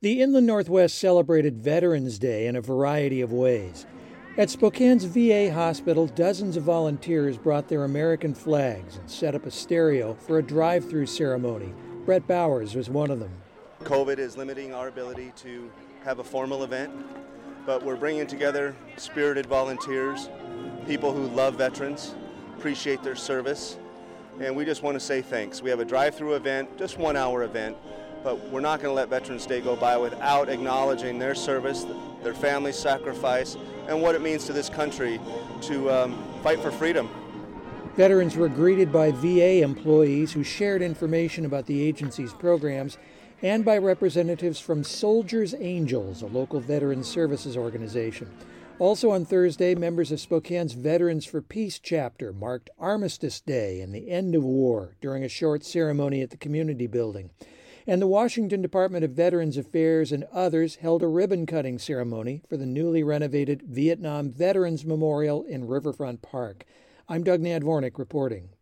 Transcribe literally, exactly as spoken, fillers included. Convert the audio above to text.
The Inland Northwest celebrated Veterans Day in a variety of ways. At Spokane's V A hospital, dozens of volunteers brought their American flags and set up a stereo for a drive-through ceremony. Brett Bowers was one of them. COVID is limiting our ability to have a formal event, but we're bringing together spirited volunteers, people who love veterans, appreciate their service, and we just want to say thanks. We have a drive-through event, just one hour event, but we're not going to let Veterans Day go by without acknowledging their service, their family's sacrifice, and what it means to this country to um, fight for freedom. Veterans were greeted by V A employees who shared information about the agency's programs and by representatives from Soldiers Angels, a local veterans services organization. Also on Thursday, members of Spokane's Veterans for Peace chapter marked Armistice Day and the end of war during a short ceremony at the community building. And the Washington Department of Veterans Affairs and others held a ribbon-cutting ceremony for the newly renovated Vietnam Veterans Memorial in Riverfront Park. I'm Doug Nadvornik reporting.